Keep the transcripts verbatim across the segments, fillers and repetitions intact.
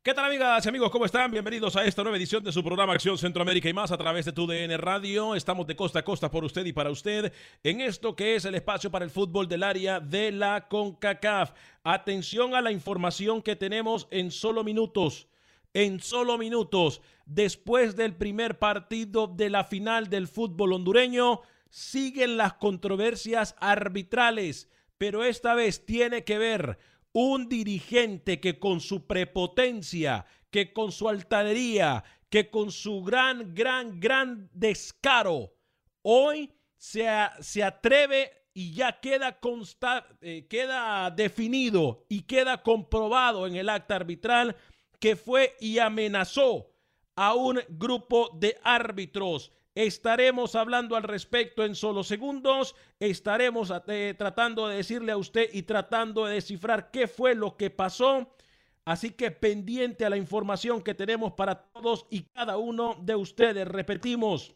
¿Qué tal, amigas y amigos? ¿Cómo están? Bienvenidos a esta nueva edición de su programa Acción Centroamérica y más a través de tu D N Radio. Estamos de costa a costa por usted y para usted en esto que es el espacio para el fútbol del área de la CONCACAF. Atención a la información que tenemos en solo minutos. En solo minutos, después del primer partido de la final del fútbol hondureño, siguen las controversias arbitrales, pero esta vez tiene que ver un dirigente que con su prepotencia, que con su altanería, que con su gran, gran, gran descaro, hoy se, se atreve y ya queda, consta, eh, queda definido y queda comprobado en el acta arbitral que fue y amenazó a un grupo de árbitros. Estaremos hablando al respecto en solo segundos. Estaremos eh, tratando de decirle a usted y tratando de descifrar qué fue lo que pasó. Así que pendiente a la información que tenemos para todos y cada uno de ustedes. Repetimos,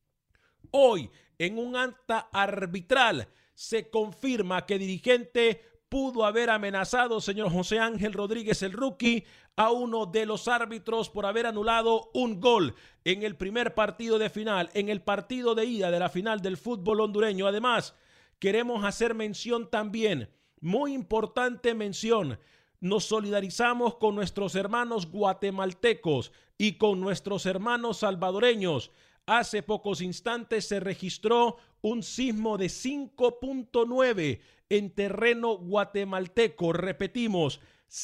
hoy en un acta arbitral se confirma que dirigente pudo haber amenazado, señor José Ángel Rodríguez, el rookie, a uno de los árbitros por haber anulado un gol en el primer partido de final, en el partido de ida de la final del fútbol hondureño. Además, queremos hacer mención también, muy importante mención, nos solidarizamos con nuestros hermanos guatemaltecos y con nuestros hermanos salvadoreños. Hace pocos instantes se registró un sismo de cinco punto nueve en terreno guatemalteco. Repetimos,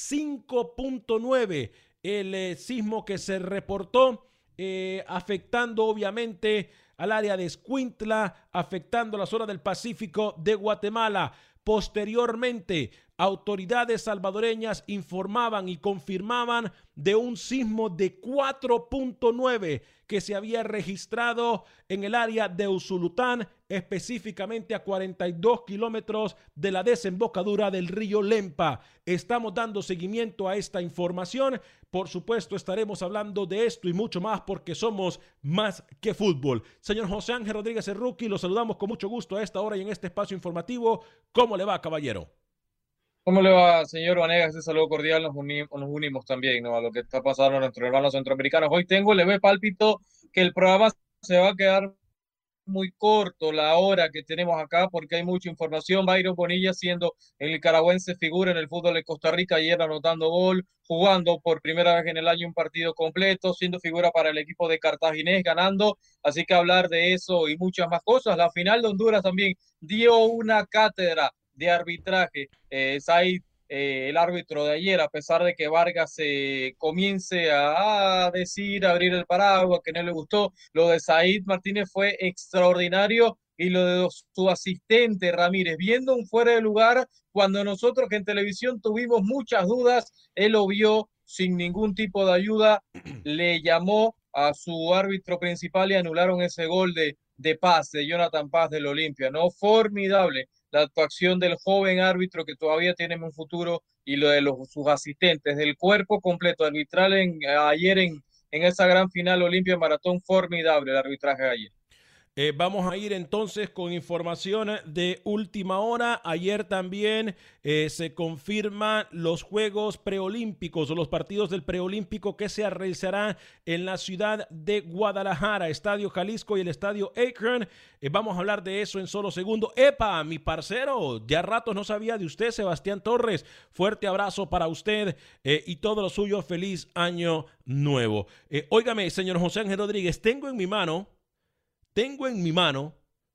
cinco punto nueve el eh, sismo que se reportó, eh, afectando obviamente al área de Escuintla, afectando la zona del Pacífico de Guatemala. Posteriormente, autoridades salvadoreñas informaban y confirmaban de un sismo de cuatro punto nueve que se había registrado en el área de Usulután, específicamente a cuarenta y dos kilómetros de la desembocadura del río Lempa. Estamos dando seguimiento a esta información. Por supuesto, estaremos hablando de esto y mucho más porque somos más que fútbol. Señor José Ángel Rodríguez, el rookie, lo saludamos con mucho gusto a esta hora y en este espacio informativo. ¿Cómo le va, caballero? ¿Cómo le va, señor Vanegas? Este saludo cordial, nos, uni- nos unimos también, ¿no?, a lo que está pasando en nuestros hermanos centroamericanos. Hoy tengo el leve pálpito que el programa se va a quedar muy corto la hora que tenemos acá porque hay mucha información. Byron Bonilla siendo el nicaragüense figura en el fútbol de Costa Rica, ayer anotando gol, jugando por primera vez en el año un partido completo, siendo figura para el equipo de Cartaginés, ganando. Así que hablar de eso y muchas más cosas. La final de Honduras también dio una cátedra de arbitraje. Eh, Said, eh, el árbitro de ayer, a pesar de que Vargas eh, comience a, a decir, a abrir el paraguas, que no le gustó, lo de Said Martínez fue extraordinario y lo de su asistente Ramírez, viendo un fuera de lugar, cuando nosotros que en televisión tuvimos muchas dudas, él lo vio sin ningún tipo de ayuda, le llamó a su árbitro principal y anularon ese gol de, de Paz, de Jonathan Paz del Olimpia, ¿no? Formidable la actuación del joven árbitro que todavía tiene un futuro y lo de los, sus asistentes, del cuerpo completo arbitral en, ayer en, en esa gran final Olimpia Maratón, formidable el arbitraje de ayer. Eh, vamos a ir entonces con información de última hora. Ayer también eh, se confirman los Juegos Preolímpicos o los partidos del Preolímpico que se realizarán en la ciudad de Guadalajara, Estadio Jalisco y el Estadio Akron. Eh, vamos a hablar de eso en solo segundo. ¡Epa, mi parcero! Ya ratos no sabía de usted, Sebastián Torres. Fuerte abrazo para usted eh, y todo lo suyo. Feliz año nuevo. Eh, óigame, señor José Ángel Rodríguez, tengo en mi mano Tengo en mi mano,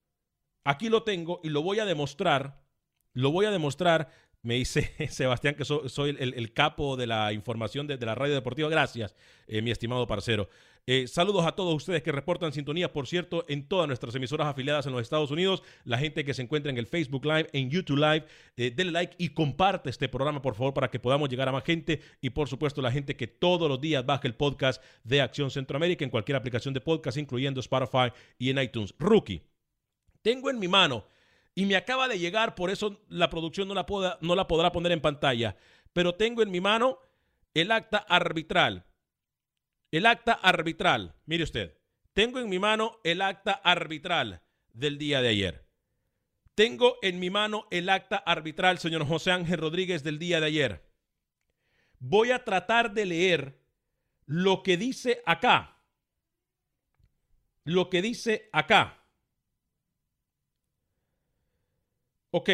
aquí lo tengo y lo voy a demostrar, lo voy a demostrar, me dice Sebastián que so, soy el, el capo de la información de, de la radio deportiva. Gracias, eh, mi estimado parcero. Eh, saludos a todos ustedes que reportan sintonía, por cierto, en todas nuestras emisoras afiliadas en los Estados Unidos, la gente que se encuentra en el Facebook Live, en YouTube Live, eh, denle like y comparte este programa, por favor, para que podamos llegar a más gente y, por supuesto, la gente que todos los días baja el podcast de Acción Centroamérica en cualquier aplicación de podcast, incluyendo Spotify y en iTunes. Rookie, tengo en mi mano y me acaba de llegar, por eso la producción no la, poda, no la podrá poner en pantalla, pero tengo en mi mano el acta arbitral. El acta arbitral, mire usted, tengo en mi mano el acta arbitral del día de ayer. Tengo en mi mano el acta arbitral, señor José Ángel Rodríguez, del día de ayer. Voy a tratar de leer lo que dice acá. Lo que dice acá. Ok.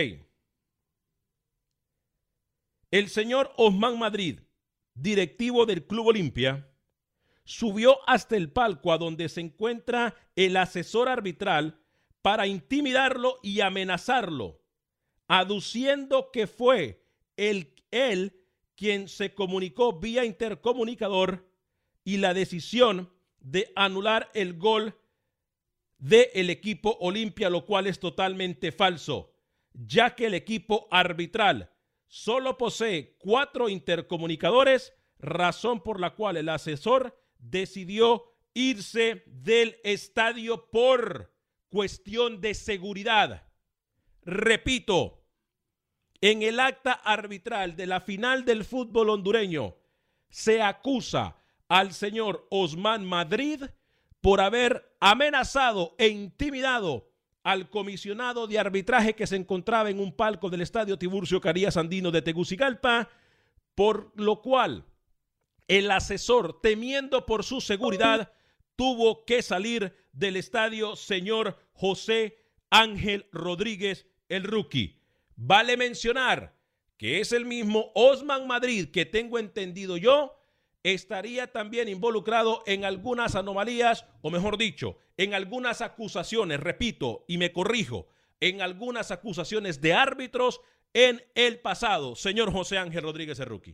El señor Osman Madrid, directivo del Club Olimpia, subió hasta el palco a donde se encuentra el asesor arbitral para intimidarlo y amenazarlo, aduciendo que fue él, él quien se comunicó vía intercomunicador y la decisión de anular el gol del equipo Olimpia, lo cual es totalmente falso, ya que el equipo arbitral solo posee cuatro intercomunicadores, razón por la cual el asesor decidió irse del estadio por cuestión de seguridad. Repito, en el acta arbitral de la final del fútbol hondureño se acusa al señor Osman Madrid por haber amenazado e intimidado al comisionado de arbitraje que se encontraba en un palco del estadio Tiburcio Carías Andino de Tegucigalpa, por lo cual el asesor, temiendo por su seguridad, tuvo que salir del estadio señor José Ángel Rodríguez, el rookie. Vale mencionar que es el mismo Osman Madrid que tengo entendido yo, estaría también involucrado en algunas anomalías, o mejor dicho, en algunas acusaciones, repito, y me corrijo, en algunas acusaciones de árbitros en el pasado. Señor José Ángel Rodríguez, el rookie.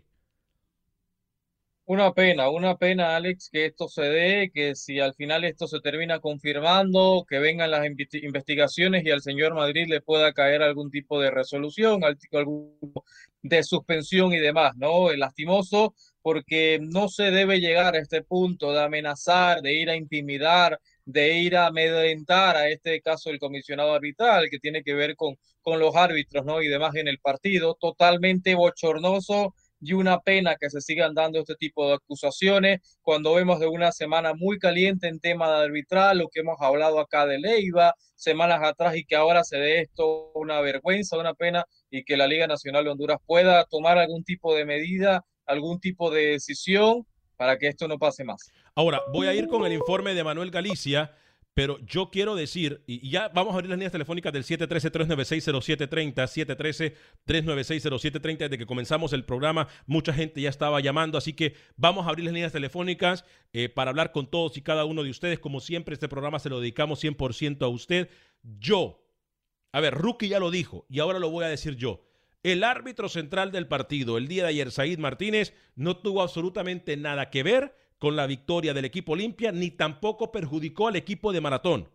Una pena, una pena, Alex, que esto se dé, que si al final esto se termina confirmando, que vengan las investigaciones y al señor Madrid le pueda caer algún tipo de resolución, algún tipo de suspensión y demás, ¿no? Es lastimoso porque no se debe llegar a este punto de amenazar, de ir a intimidar, de ir a amedrentar a este caso el comisionado arbitral, que tiene que ver con, con los árbitros, ¿no? Y demás en el partido, totalmente bochornoso. Y una pena que se sigan dando este tipo de acusaciones cuando vemos de una semana muy caliente en tema de arbitral, lo que hemos hablado acá de Leiva semanas atrás, y que ahora se dé esto una vergüenza, una pena, y que la Liga Nacional de Honduras pueda tomar algún tipo de medida, algún tipo de decisión para que esto no pase más. Ahora, voy a ir con el informe de Manuel Galicia, pero yo quiero decir, y ya vamos a abrir las líneas telefónicas del siete uno tres, tres nueve seis, cero siete tres cero, siete uno tres, tres nueve seis, cero siete tres cero. Desde que comenzamos el programa, mucha gente ya estaba llamando, así que vamos a abrir las líneas telefónicas eh, para hablar con todos y cada uno de ustedes. Como siempre, este programa se lo dedicamos cien por ciento a usted. Yo, a ver, Rookie ya lo dijo, y ahora lo voy a decir yo. El árbitro central del partido, el día de ayer, Said Martínez, no tuvo absolutamente nada que ver con la victoria del equipo Olimpia, ni tampoco perjudicó al equipo de Maratón.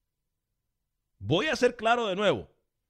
Voy a ser claro de nuevo.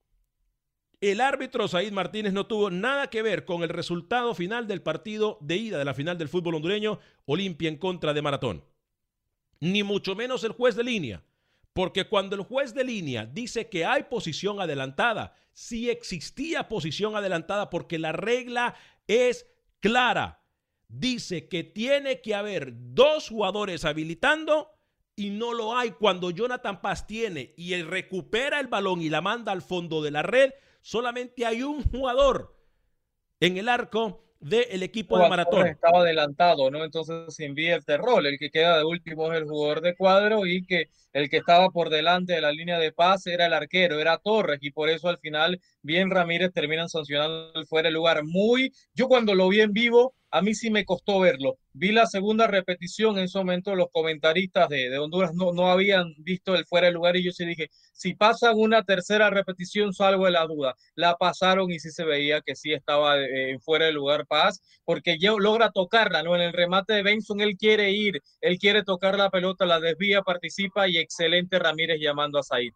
El árbitro Said Martínez no tuvo nada que ver con el resultado final del partido de ida de la final del fútbol hondureño, Olimpia en contra de Maratón. Ni mucho menos el juez de línea. Porque cuando el juez de línea dice que hay posición adelantada, sí existía posición adelantada, porque la regla es clara. Dice que tiene que haber dos jugadores habilitando y no lo hay. Cuando Jonathan Paz tiene y él recupera el balón y la manda al fondo de la red, solamente hay un jugador en el arco del equipo de Maratón. Estaba adelantado, ¿no? Entonces se invierte el rol. El que queda de último es el jugador de cuadro, y que el que estaba por delante de la línea de pase era el arquero, era Torres, y por eso al final bien Ramírez terminan sancionando el fuera de lugar. Muy, yo cuando lo vi en vivo, a mí sí me costó verlo. Vi la segunda repetición, en ese momento los comentaristas de, de Honduras no, no habían visto el fuera de lugar, y yo sí dije, si pasan una tercera repetición salgo de la duda. La pasaron y sí se veía que sí estaba eh, fuera de lugar Paz, porque ya logra tocarla, ¿no? En el remate de Benson él quiere ir, él quiere tocar la pelota, la desvía, participa, y excelente Ramírez llamando a Said.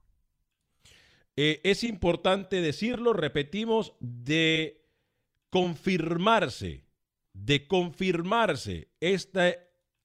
Eh, es importante decirlo, repetimos, de confirmarse, de confirmarse este,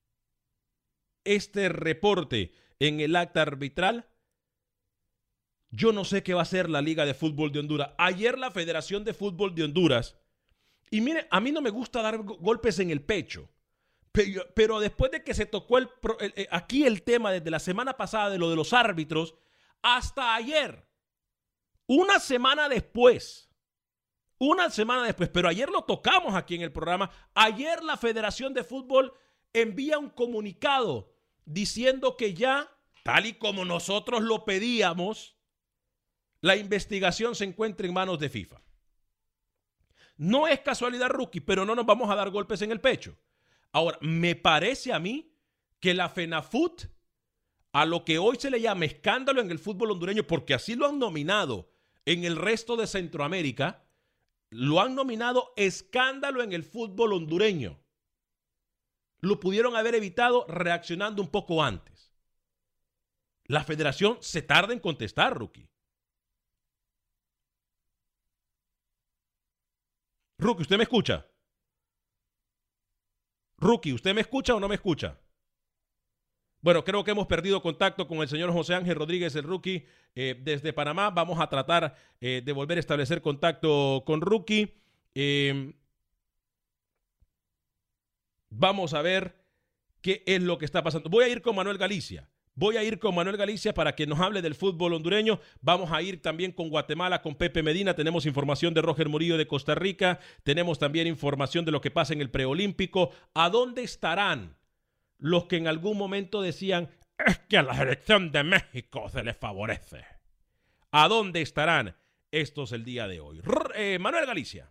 este reporte en el acta arbitral, yo no sé qué va a hacer la Liga de Fútbol de Honduras. Ayer la Federación de Fútbol de Honduras, y mire, a mí no me gusta dar golpes en el pecho, pero, pero después de que se tocó el, el, aquí el tema desde la semana pasada de lo de los árbitros, hasta ayer, una semana después, una semana después, pero ayer lo tocamos aquí en el programa, ayer la Federación de Fútbol envía un comunicado diciendo que ya, tal y como nosotros lo pedíamos, la investigación se encuentra en manos de FIFA. No es casualidad, Rookie, pero no nos vamos a dar golpes en el pecho. Ahora, me parece a mí que la FENAFUT, a lo que hoy se le llama escándalo en el fútbol hondureño, porque así lo han nominado en el resto de Centroamérica, lo han nominado escándalo en el fútbol hondureño. Lo pudieron haber evitado reaccionando un poco antes. La federación se tarda en contestar, Rookie. Rookie, ¿usted me escucha? Rookie, ¿usted me escucha o no me escucha? Bueno, creo que hemos perdido contacto con el señor José Ángel Rodríguez, el Rookie, eh, desde Panamá. Vamos a tratar eh, de volver a establecer contacto con Rookie. Eh, vamos a ver qué es lo que está pasando. Voy a ir con Manuel Galicia. Voy a ir con Manuel Galicia para que nos hable del fútbol hondureño. Vamos a ir también con Guatemala, con Pepe Medina. Tenemos información de Roger Murillo de Costa Rica. Tenemos también información de lo que pasa en el preolímpico. ¿A dónde estarán los que en algún momento decían es que a la selección de México se les favorece? ¿A dónde estarán estos el día de hoy? R eh, Manuel Galicia.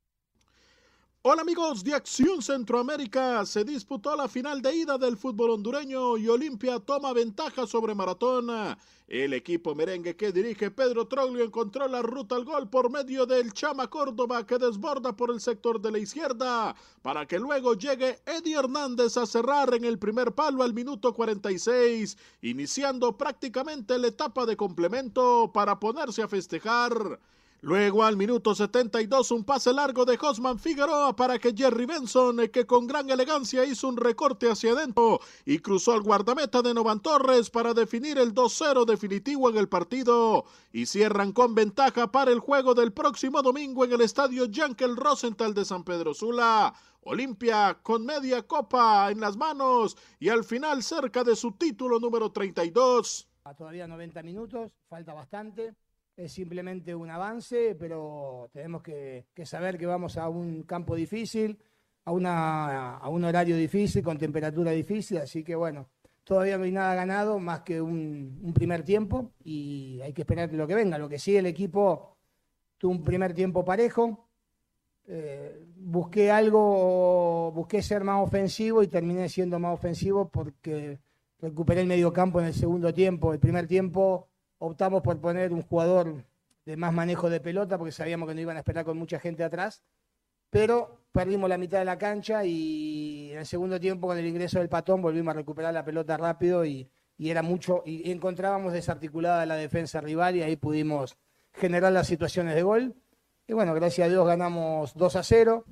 Hola amigos de Acción Centroamérica, se disputó la final de ida del fútbol hondureño y Olimpia toma ventaja sobre Maratón. El equipo merengue que dirige Pedro Troglio encontró la ruta al gol por medio del Chama Córdoba que desborda por el sector de la izquierda para que luego llegue Eddie Hernández a cerrar en el primer palo al minuto cuarenta y seis, iniciando prácticamente la etapa de complemento para ponerse a festejar. Luego al minuto setenta y dos un pase largo de Josman Figueroa para que Jerry Benson, que con gran elegancia hizo un recorte hacia adentro y cruzó al guardameta de Novan Torres para definir el dos cero definitivo en el partido. Y cierran con ventaja para el juego del próximo domingo en el estadio Yankel Rosenthal de San Pedro Sula. Olimpia con media copa en las manos y al final cerca de su título número treinta y dos. Todavía noventa minutos, falta bastante. Es simplemente un avance, pero tenemos que, que saber que vamos a un campo difícil, a, una, a un horario difícil, con temperatura difícil, así que bueno, todavía no hay nada ganado más que un, un primer tiempo y hay que esperar lo que venga. Lo que sí, el equipo tuvo un primer tiempo parejo, eh, busqué algo, busqué ser más ofensivo y terminé siendo más ofensivo porque recuperé el medio campo en el segundo tiempo. El primer tiempo optamos por poner un jugador de más manejo de pelota porque sabíamos que no iban a esperar con mucha gente atrás, pero perdimos la mitad de la cancha y en el segundo tiempo con el ingreso del Patón volvimos a recuperar la pelota rápido y, y era mucho, y encontrábamos desarticulada la defensa rival y ahí pudimos generar las situaciones de gol. Y bueno, gracias a Dios ganamos dos a cero.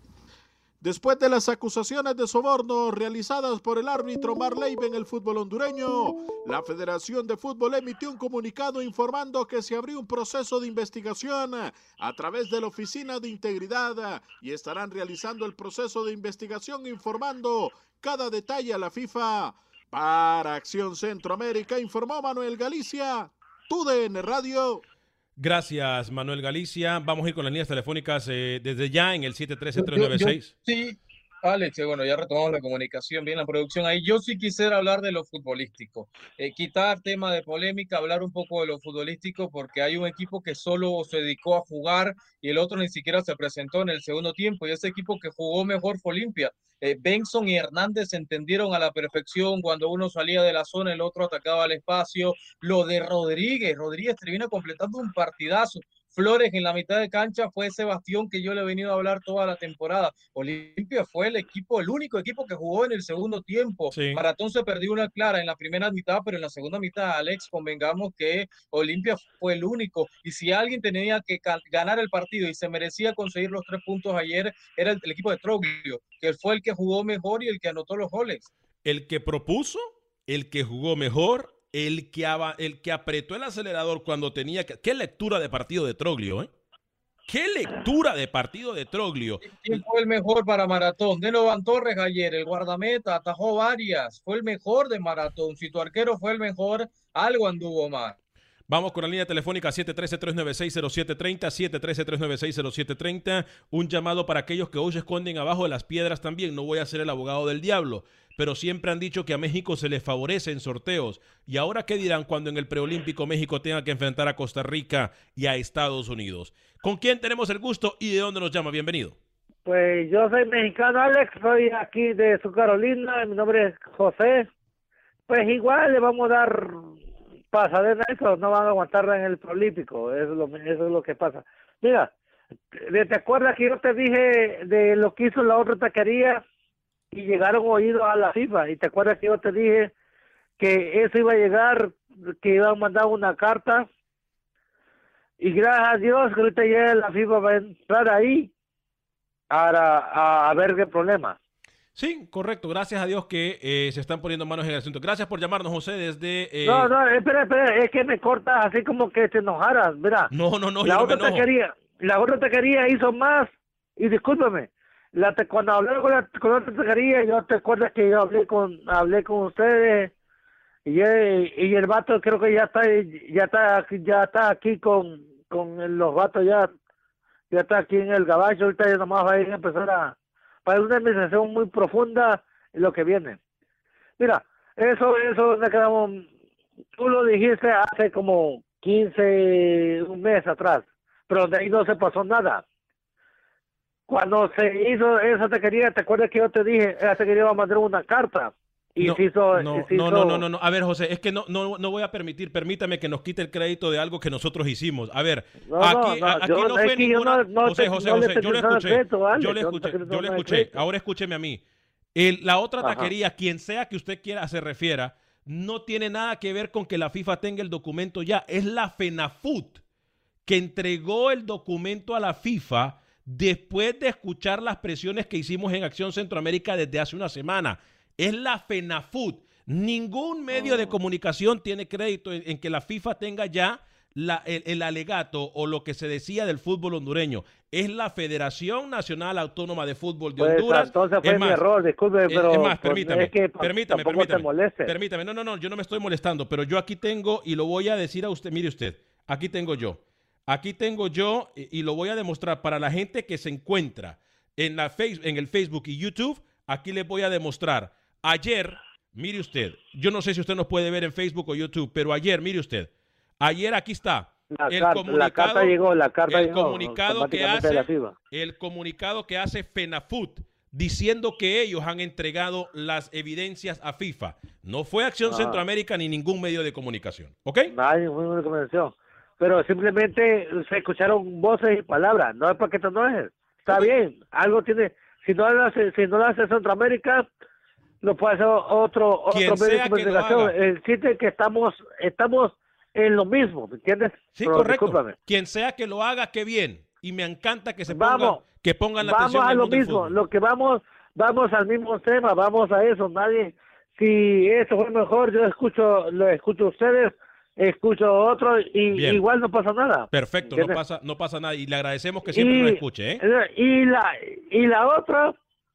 Después de las acusaciones de soborno realizadas por el árbitro Marleibe en el fútbol hondureño, la Federación de Fútbol emitió un comunicado informando que se abrió un proceso de investigación a través de la Oficina de Integridad y estarán realizando el proceso de investigación informando cada detalle a la FIFA. Para Acción Centroamérica informó Manuel Galicia, T U D N Radio. Gracias, Manuel Galicia. Vamos a ir con las líneas telefónicas eh, desde ya en el siete uno tres, tres nueve seis. Sí, Alex, eh, bueno, ya retomamos la comunicación, bien la producción ahí. Yo sí quisiera hablar de lo futbolístico, eh, quitar tema de polémica, hablar un poco de lo futbolístico, porque hay un equipo que solo se dedicó a jugar y el otro ni siquiera se presentó en el segundo tiempo, y ese equipo que jugó mejor fue Olimpia. Eh, Benson y Hernández se entendieron a la perfección. Cuando uno salía de la zona, el otro atacaba el espacio. Lo de Rodríguez, Rodríguez termina completando un partidazo. Flores en la mitad de cancha fue ese bastión que yo le he venido a hablar toda la temporada. Olimpia fue el equipo, el único equipo que jugó en el segundo tiempo. Sí. Maratón se perdió una clara en la primera mitad, pero en la segunda mitad, Alex, convengamos que Olimpia fue el único. Y si alguien tenía que ganar el partido y se merecía conseguir los tres puntos ayer, era el, el equipo de Troglio, que fue el que jugó mejor y el que anotó los goles. El que propuso, el que jugó mejor, el que, el que apretó el acelerador cuando tenía que... ¿Qué lectura de partido de Troglio, eh? ¿Qué lectura de partido de Troglio? ¿Quién fue el mejor para Maratón? Denovan Torres ayer, el guardameta, atajó varias. Fue el mejor de Maratón. Si tu arquero fue el mejor, algo anduvo mal. Vamos con la línea telefónica siete uno tres, tres nueve seis, cero siete tres cero, siete uno tres, tres nueve seis, cero siete tres cero. Un llamado para aquellos que hoy se esconden abajo de las piedras también. No voy a ser el abogado del diablo, pero siempre han dicho que a México se le favorece en sorteos. ¿Y ahora qué dirán cuando en el preolímpico México tenga que enfrentar a Costa Rica y a Estados Unidos? ¿Con quién tenemos el gusto y de dónde nos llama? Bienvenido. Pues yo soy mexicano, Alex, soy aquí de Sur Carolina, mi nombre es José. Pues igual le vamos a dar pasadera a eso, no van a aguantarla en el preolímpico, eso es lo, eso es lo que pasa. Mira, ¿te acuerdas que yo te dije de lo que hizo la otra taquería y llegaron oídos a la FIFA? Y te acuerdas que yo te dije que eso iba a llegar, que iban a mandar una carta, y gracias a Dios que ahorita ya la FIFA va a entrar ahí a, a, a ver qué problema. Sí, correcto. Gracias a Dios que eh, se están poniendo manos en el asunto. Gracias por llamarnos, José, desde... Eh... No, no, espera, espera, es que me cortas así como que te enojaras, mira. No, no, no, la yo otra no me enojo. taquería, la otra taquería hizo más, y discúlpame, la te, cuando hablé con la, con la otra taquería, yo te acuerdas que yo hablé con hablé con ustedes, y, y el vato creo que ya está ya está ya está aquí con, con los vatos, ya ya está aquí en el gabacho, ahorita ya nomás va a ir a empezar a para una administración muy profunda en lo que viene. Mira, eso, eso nos quedamos, tú lo dijiste hace como quince, un mes atrás, pero de ahí no se pasó nada. Cuando se hizo esa taquería, ¿te acuerdas que yo te dije, esa taquería iba a mandar una carta? Y no, se hizo, no, se no, hizo... no, no, no, no. A ver, José, es que no, no, no voy a permitir, permítame que nos quite el crédito de algo que nosotros hicimos. A ver, No, aquí no, a- no, aquí yo- no es fue que yo ninguna... no- no José, te- José, no le José, estoy yo le quitando escuché, crédito, vale, yo le yo no escuché, estoy yo le quitando escuché. crédito. Ahora escúcheme a mí. El- la otra Ajá. taquería, quien sea que usted quiera se refiera, no tiene nada que ver con que la FIFA tenga el documento ya. Es la FENAFUT que entregó el documento a la FIFA después de escuchar las presiones que hicimos en Acción Centroamérica desde hace una semana. Es la FENAFUT. Ningún medio Oh. de comunicación tiene crédito en, en que la FIFA tenga ya la, el, el alegato o lo que se decía del fútbol hondureño. Es la Federación Nacional Autónoma de Fútbol de Pues Honduras. entonces fue Es mi más, error, disculpe, es- pero es más, pues, permítame, es que pa- permítame, tampoco permítame, te molestes. permítame. No, no, no, yo no me estoy molestando, pero yo aquí tengo y lo voy a decir a usted, mire usted, aquí tengo yo, aquí tengo yo y, y lo voy a demostrar para la gente que se encuentra en, la face, en el Facebook y YouTube, aquí les voy a demostrar. Ayer, mire usted, yo no sé si usted nos puede ver en Facebook o YouTube, pero ayer, mire usted, ayer aquí está. La, El carta, comunicado, la carta llegó, la carta el llegó comunicado que automáticamente de la hace, FIFA. el comunicado que hace FENAFUT diciendo que ellos han entregado las evidencias a FIFA. No fue Acción Ah. Centroamérica ni ningún medio de comunicación, ¿ok? Nadie fue una convención. Pero simplemente se escucharon voces y palabras, no es para que te enojes. Está Ok. bien, algo tiene, si no lo hace, si no lo hace Centroamérica, lo puede hacer otro, Quien otro medio sea de que lo comunicación. haga. El chiste es que estamos, estamos en lo mismo, ¿me entiendes? Sí, Pero correcto. discúlpame. Quien sea que lo haga, qué bien. Y me encanta que se Vamos, pongan, que pongan la Vamos atención a en el lo mundo del mismo, fútbol. lo que vamos, vamos al mismo tema, vamos a eso. Nadie, si eso fue mejor, yo escucho, lo escucho a ustedes, escucho a otros y Bien. igual no pasa nada. Perfecto, no ¿Entiendes? pasa, no pasa nada. Y le agradecemos que siempre y, nos escuche, ¿eh? y la y la otra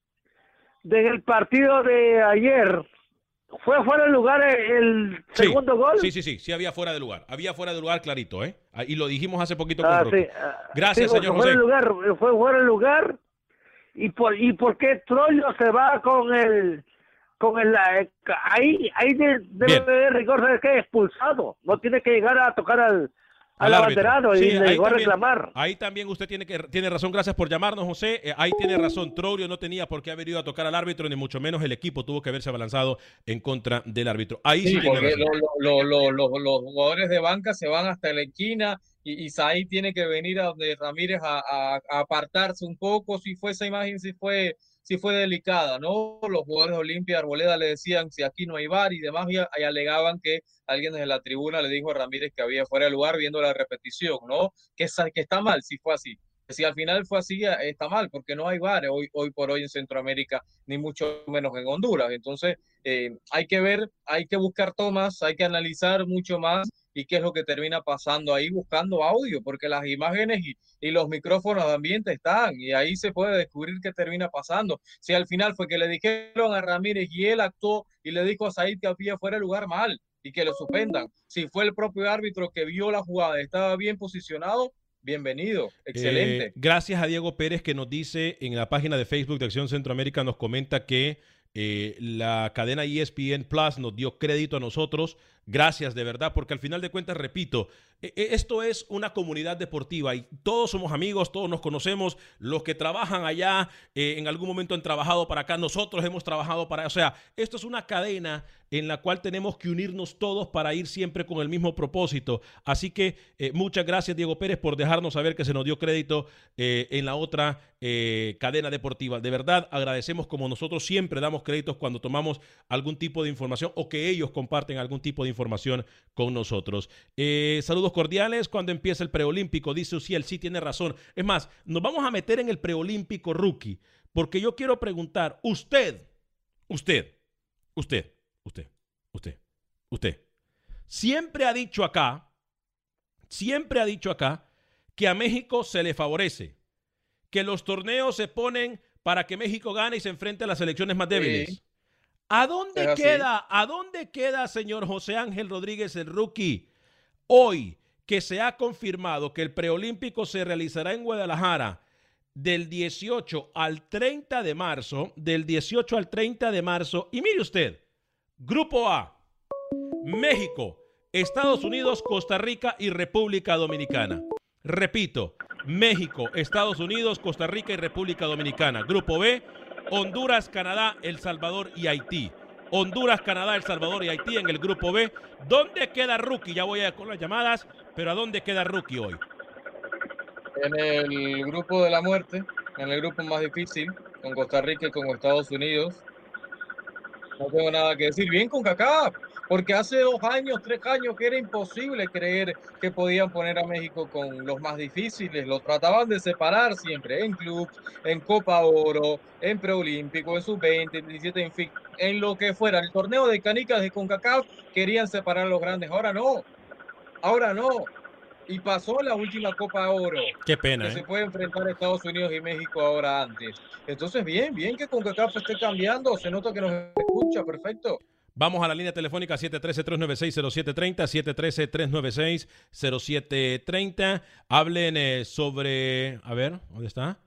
del partido de ayer fue fuera de lugar el Sí, segundo gol. Sí, sí, sí, sí había fuera de lugar. Había fuera de lugar clarito, ¿eh? Ah, Y lo dijimos hace poquito Ah, con Rocky. sí, ah, Gracias, sí, señor fue fuera José. de lugar, fue fuera de lugar. ¿Y por, y por qué Troyo se va con el con el eh, ahí ahí de- debe Bien. de rigor, ¿sabes qué? Expulsado, no tiene que llegar a tocar al al Al árbitro. abanderado Sí, y le ahí llegó a también- reclamar. Ahí también usted tiene que tiene razón. Gracias por llamarnos, José. Eh, ahí tiene razón. Troglio no tenía por qué haber ido a tocar al árbitro, ni mucho menos el equipo tuvo que haberse abalanzado en contra del árbitro. Ahí sí, Sí, tiene porque razón. lo- lo- lo- lo- lo- los jugadores de banca se van hasta la esquina y Isaí tiene que venir a donde Ramírez a, a- a apartarse un poco. Si fue esa imagen, si fue, si fue delicada, ¿no? Los jugadores de Olimpia, Arboleda le decían si aquí no hay V A R y demás, y, y alegaban que alguien desde la tribuna le dijo a Ramírez que había fuera de lugar viendo la repetición, ¿no? Que, esa- que está mal si fue así. Si al final fue así, está mal, porque no hay V A R hoy, hoy por hoy en Centroamérica, ni mucho menos en Honduras. Entonces, eh, hay que ver, hay que buscar tomas, hay que analizar mucho más y qué es lo que termina pasando ahí buscando audio, porque las imágenes y, y los micrófonos de ambiente están, y ahí se puede descubrir qué termina pasando. Si al final fue que le dijeron a Ramírez y él actuó y le dijo a Said que había fuera de lugar, mal, y que lo suspendan. Si fue el propio árbitro que vio la jugada y estaba bien posicionado, bienvenido, excelente. Eh, gracias a Diego Pérez, que nos dice en la página de Facebook de Acción Centroamérica, nos comenta que eh, la cadena E S P N Plus nos dio crédito a nosotros. Gracias, de verdad, porque al final de cuentas, repito, eh, esto es una comunidad deportiva y todos somos amigos, todos nos conocemos. Los que trabajan allá, eh, en algún momento han trabajado para acá, nosotros hemos trabajado para allá. O sea, esto es una cadena en la cual tenemos que unirnos todos para ir siempre con el mismo propósito. Así que eh, muchas gracias, Diego Pérez, por dejarnos saber que se nos dio crédito eh, en la otra eh, cadena deportiva. De verdad, agradecemos, como nosotros siempre damos créditos cuando tomamos algún tipo de información o que ellos comparten algún tipo de información con nosotros. Eh, saludos cordiales. Cuando empieza el preolímpico, dice Uciel, sí tiene razón. Es más, nos vamos a meter en el preolímpico rookie, porque yo quiero preguntar, usted, usted, usted, usted, usted, usted, siempre ha dicho acá, siempre ha dicho acá que a México se le favorece, que los torneos se ponen para que México gane y se enfrente a las selecciones más débiles. Sí. ¿A dónde Pero queda, sí. a dónde queda, señor José Ángel Rodríguez, el rookie, hoy que se ha confirmado que el preolímpico se realizará en Guadalajara del dieciocho al treinta de marzo, del dieciocho al treinta de marzo, y mire usted, Grupo A, México, Estados Unidos, Costa Rica y República Dominicana. Repito, México, Estados Unidos, Costa Rica y República Dominicana. Grupo B, Honduras, Canadá, El Salvador y Haití. Honduras, Canadá, El Salvador y Haití en el grupo B. ¿Dónde queda rookie? Ya voy a con las llamadas, pero ¿a dónde queda rookie hoy? En el grupo de la muerte, en el grupo más difícil, con Costa Rica y con Estados Unidos. No tengo nada que decir. Bien con CONCACAF, porque hace dos años, tres años que era imposible creer que podían poner a México con los más difíciles. Los trataban de separar siempre, en clubs, en Copa Oro, en preolímpico, en sub veinte, en diecisiete, en fin, en lo que fuera. El torneo de canicas de CONCACAF querían separar a los grandes. Ahora no, ahora no. Y pasó la última Copa Oro. Qué pena, que ¿eh? se puede enfrentar a Estados Unidos y México ahora antes. Entonces, bien, bien que CONCACAF esté cambiando. Se nota que nos escucha, perfecto. Vamos a la línea telefónica siete uno tres, tres nueve seis, cero siete tres cero, siete uno tres, tres nueve seis, cero siete tres cero. Hablen eh, sobre... A ver, ¿dónde está?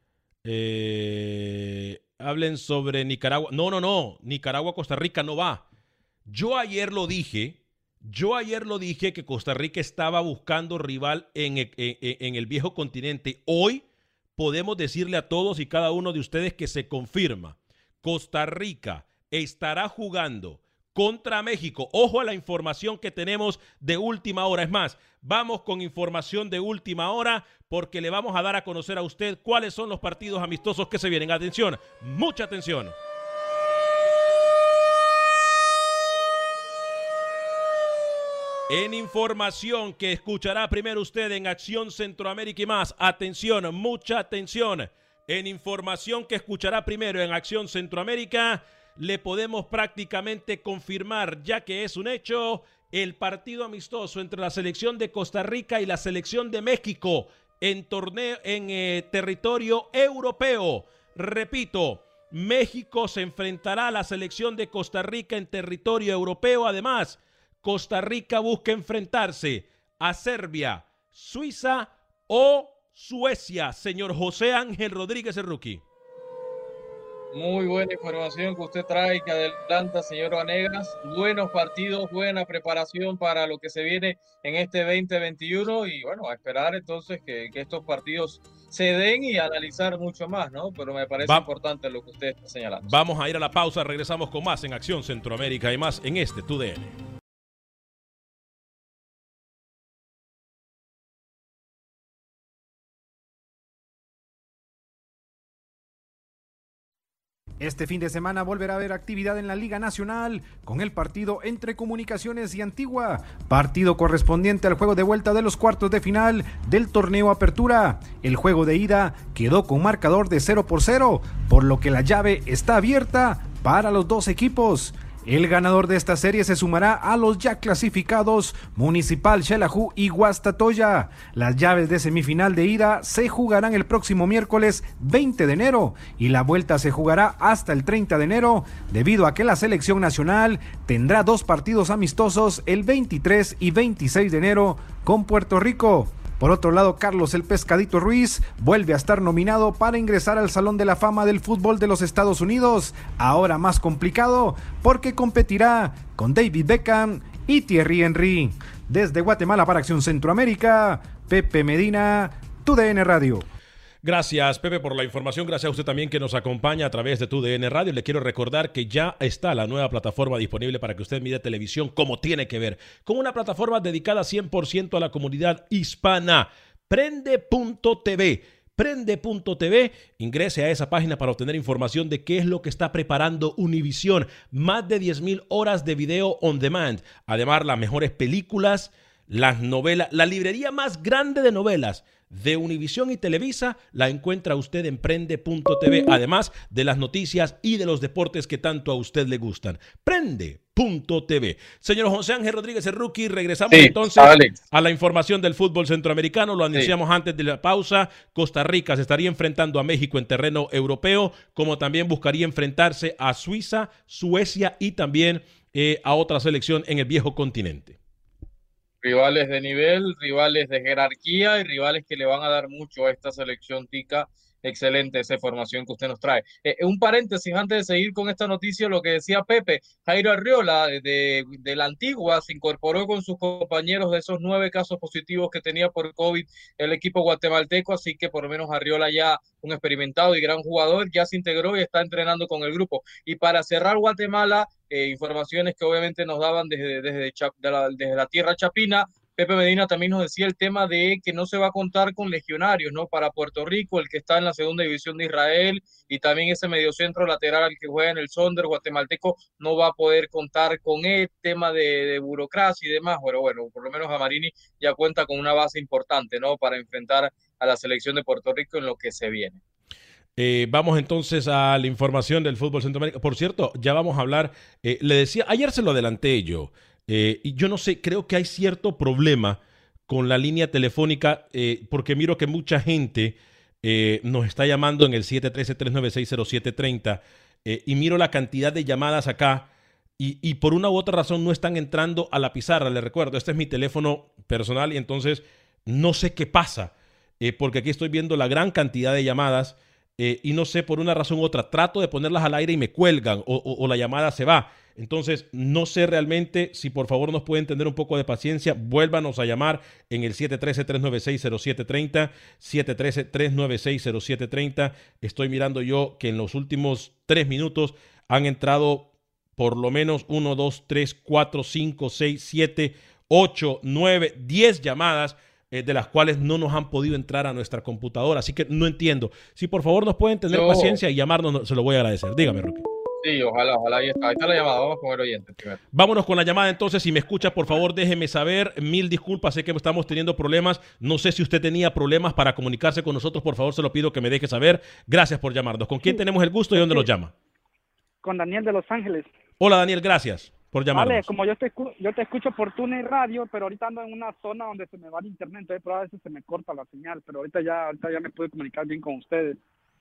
Eh, hablen sobre Nicaragua. No, no, no. Nicaragua, Costa Rica no va. Yo ayer lo dije... Yo ayer lo dije que Costa Rica estaba buscando rival en, en, en el viejo continente. Hoy podemos decirle a todos y cada uno de ustedes que se confirma. Costa Rica estará jugando contra México. Ojo a la información que tenemos de última hora. Es más, vamos con información de última hora porque le vamos a dar a conocer a usted cuáles son los partidos amistosos que se vienen. Atención, mucha atención. En información que escuchará primero usted en Acción Centroamérica y más, atención, mucha atención. En información que escuchará primero en Acción Centroamérica, le podemos prácticamente confirmar, ya que es un hecho, el partido amistoso entre la selección de Costa Rica y la selección de México en torneo en eh, territorio europeo. Repito, México se enfrentará a la selección de Costa Rica en territorio europeo. Además, Costa Rica busca enfrentarse a Serbia, Suiza o Suecia. Señor José Ángel Rodríguez, el rookie. Muy buena información que usted trae, que adelanta, señor Vanegas. Buenos partidos, buena preparación para lo que se viene en este veinte veintiuno y bueno, a esperar entonces que, que estos partidos se den y analizar mucho más, ¿no? Pero me parece Va importante lo que usted está señalando. Vamos a ir a la pausa, regresamos con más en Acción Centroamérica y más en este Tu D N. Este fin de semana volverá a haber actividad en la Liga Nacional con el partido entre Comunicaciones y Antigua, partido correspondiente al juego de vuelta de los cuartos de final del torneo Apertura. El juego de ida quedó con marcador de cero por cero, por lo que la llave está abierta para los dos equipos. El ganador de esta serie se sumará a los ya clasificados Municipal Xelajú y Guastatoya. Las llaves de semifinal de ida se jugarán el próximo miércoles veinte de enero y la vuelta se jugará hasta el treinta de enero, debido a que la selección nacional tendrá dos partidos amistosos el veintitrés y veintiséis de enero con Puerto Rico. Por otro lado, Carlos el Pescadito Ruiz vuelve a estar nominado para ingresar al Salón de la Fama del Fútbol de los Estados Unidos, ahora más complicado porque competirá con David Beckham y Thierry Henry. Desde Guatemala para Acción Centroamérica, Pepe Medina, Tu D N Radio. Gracias, Pepe, por la información. Gracias a usted también que nos acompaña a través de Tu D N Radio. Le quiero recordar que ya está la nueva plataforma disponible para que usted mire televisión como tiene que ver, con una plataforma dedicada cien por ciento a la comunidad hispana. Prende punto t v. Prende punto t v, ingrese a esa página para obtener información de qué es lo que está preparando Univisión. Más de diez mil horas de video on demand. Además, las mejores películas, las novelas, la librería más grande de novelas de Univisión y Televisa la encuentra usted en Prende punto t v, además de las noticias y de los deportes que tanto a usted le gustan. Prende punto t v. Señor José Ángel Rodríguez, el rookie, regresamos sí, entonces Alex. a la información del fútbol centroamericano. Lo anunciamos sí. antes de la pausa. Costa Rica se estaría enfrentando a México en terreno europeo, como también buscaría enfrentarse a Suiza, Suecia y también eh, a otra selección en el viejo continente. Rivales de nivel, rivales de jerarquía y rivales que le van a dar mucho a esta selección tica. Excelente esa formación que usted nos trae. Eh, un paréntesis antes de seguir con esta noticia, lo que decía Pepe, Jairo Arriola de, de, de la Antigua se incorporó con sus compañeros de esos nueve casos positivos que tenía por COVID el equipo guatemalteco, así que por lo menos Arriola ya un experimentado y gran jugador, ya se integró y está entrenando con el grupo. Y para cerrar Guatemala, eh, informaciones que obviamente nos daban desde, desde, de la, desde la tierra chapina, Pepe Medina también nos decía el tema de que no se va a contar con legionarios, ¿no? Para Puerto Rico, el que está en la segunda división de Israel, y también ese mediocentro lateral al que juega en el Sonder guatemalteco no va a poder contar con el tema de, de burocracia y demás. Pero bueno, por lo menos Amarini ya cuenta con una base importante, ¿no? Para enfrentar a la selección de Puerto Rico en lo que se viene. Eh, vamos entonces a la información del fútbol centroamericano. Por cierto, ya vamos a hablar, eh, le decía, ayer se lo adelanté yo, Eh, y yo no sé, creo que hay cierto problema con la línea telefónica, eh, porque miro que mucha gente eh, nos está llamando en el siete uno tres, tres nueve seis, cero siete tres cero eh, y miro la cantidad de llamadas acá y, y por una u otra razón no están entrando a la pizarra. Les recuerdo, este es mi teléfono personal y entonces no sé qué pasa, eh, porque aquí estoy viendo la gran cantidad de llamadas eh, y no sé, por una razón u otra, trato de ponerlas al aire y me cuelgan o, o, o la llamada se va. Entonces, no sé realmente si por favor nos pueden tener un poco de paciencia. Vuélvanos a llamar en el siete uno tres, tres nueve seis, cero siete tres cero, siete uno tres, tres nueve seis, cero siete tres cero. Estoy mirando yo que en los últimos tres minutos han entrado por lo menos uno, dos, tres, cuatro, cinco, seis, siete, ocho, nueve, diez llamadas, eh, de las cuales no nos han podido entrar a nuestra computadora. Así que no entiendo. Si por favor nos pueden tener yo... paciencia y llamarnos, se lo voy a agradecer. Dígame, Roque. Sí, ojalá, ojalá, ahí está, ahí está la llamada, vamos con el oyente primero. Vámonos con la llamada entonces, si me escucha, por favor, déjeme saber, mil disculpas, sé que estamos teniendo problemas, no sé si usted tenía problemas para comunicarse con nosotros, por favor, se lo pido que me deje saber, gracias por llamarnos. ¿Con quién sí. tenemos el gusto y dónde sí. nos llama? Con Daniel de Los Ángeles. Hola Daniel, gracias por llamarnos. Vale, como yo te, yo te escucho por T U N E Radio, pero ahorita ando en una zona donde se me va el internet, entonces pero a veces se me corta la señal, pero ahorita ya, ahorita ya me pude comunicar bien con ustedes.